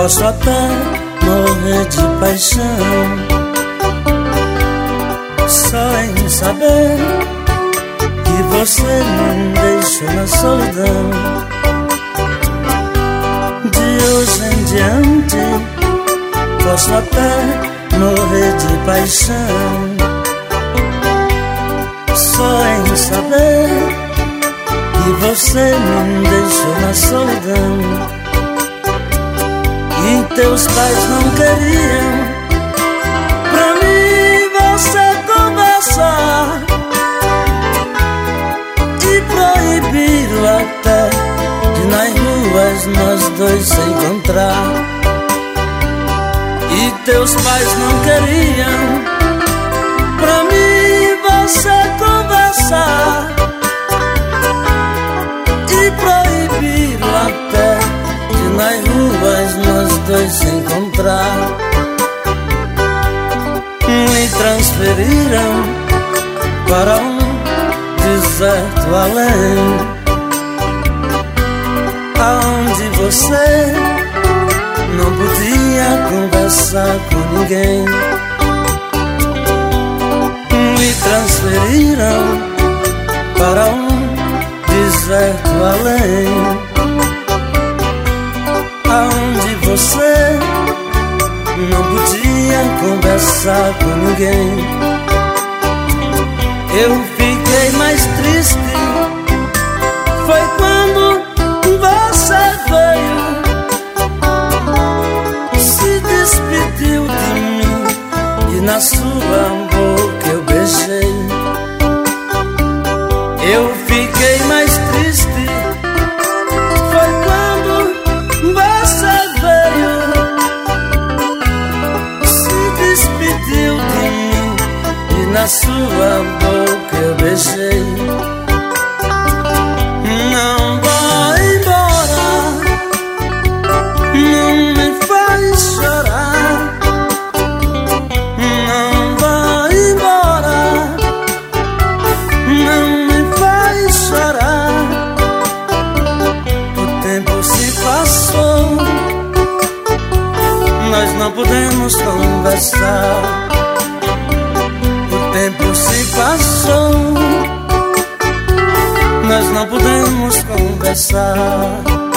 Posso até morrer de paixão só em saber que você me deixou na solidão. De hoje em diante posso até morrer de paixão só em saber que você me deixou na solidão. E teus pais não queriam pra mim você conversar e proibiram até de nas ruas nós dois se encontrar. E teus pais não queriam pra mim você conversar e proibiram até de nas ruas nós dois se encontrar. Me transferiram para um deserto além, aonde você não podia conversar com ninguém. Me transferiram para um deserto além, aonde você não podia conversar com ninguém. Eu fiquei mais triste, foi quando você veio, se despediu de mim e na sua boca eu beijei. Eu fiquei mais triste, foi quando você veio, se despediu de mim e na sua boca eu beijei. Não vá embora, não me faz chorar. Não vá embora, não me faz chorar. O tempo se passou, nós não podemos conversar. O tempo se passou, nós não podemos conversar.